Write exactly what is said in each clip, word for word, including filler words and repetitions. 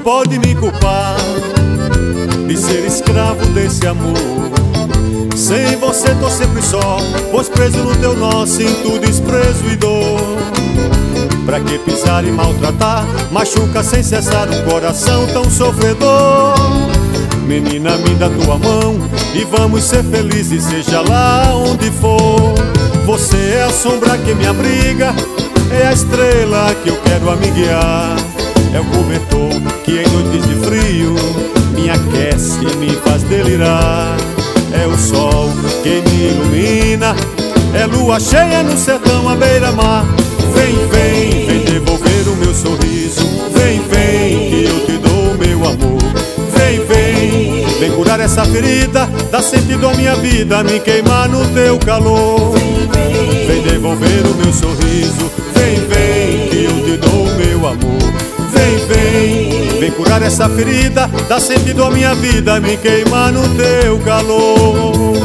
pode me culpar de ser escravo desse amor. Sem você tô sempre só, pois preso no teu nó sinto desprezo e dor. Pra que pisar e maltratar, machuca sem cessar um coração tão sofredor. Menina, me dá tua mão e vamos ser felizes, seja lá onde for. Você é a sombra que me abriga, é a estrela que eu quero amiguear. É o cobertor que em noites de frio me aquece e me faz delirar. É o sol que me ilumina, é lua cheia no sertão à beira-mar. Vem, vem, vem devolver o meu sorriso. Vem, vem, que eu te dou o meu amor. Vem, vem, vem curar essa ferida, dá sentido à minha vida, me queimar no teu calor. Vem devolver o meu sorriso. Vem, vem, que eu te dou o meu amor. Vem, vem, vem curar essa ferida, dá sentido à minha vida, me queimar no teu calor.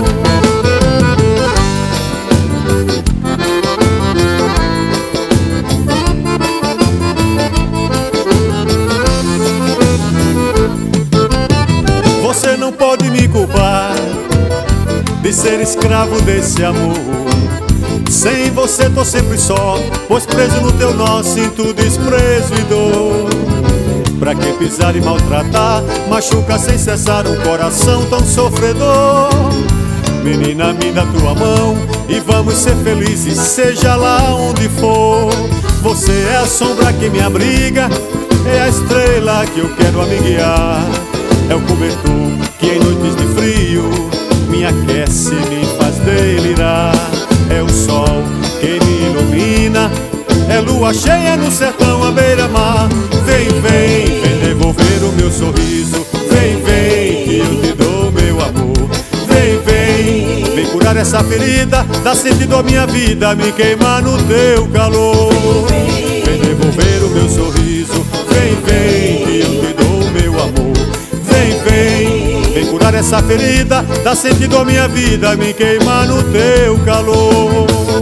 Você não pode me culpar de ser escravo desse amor. Sem você tô sempre só, pois preso no teu nó sinto desprezo e dor. Pra que pisar e maltratar, machuca sem cessar um coração tão sofredor. Menina, me dá tua mão e vamos ser felizes, seja lá onde for. Você é a sombra que me abriga, é a estrela que eu quero amiguear. É o cobertor que em noites de frio me aquece e me faz delirar. É o sol que me ilumina, é lua cheia no sertão à beira-mar. Vem, vem, vem devolver o meu sorriso. Vem, vem, que eu te dou o meu amor. Vem, vem, vem curar essa ferida, dá sentido à minha vida, me queimar no teu calor. Vem devolver o meu sorriso. Vem, vem, que eu te dou o meu amor. Vem, vem, vem curar essa ferida, dá sentido à minha vida, me queimar no teu calor.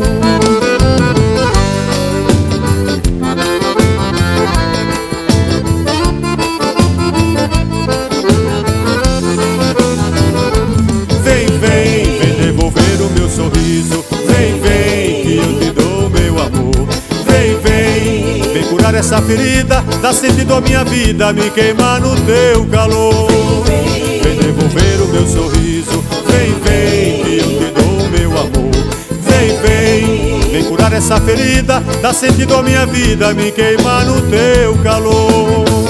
Vem, vem, vem devolver o meu sorriso. Vem, vem, que eu te dou o meu amor. Vem, vem, vem curar essa ferida, dá sentido à minha vida, me queimar no teu calor. Vem devolver o meu sorriso. Vem, vem, que eu te dou o meu amor. Vem, vem, vem curar essa ferida, dá sentido à minha vida, me queimar no teu calor.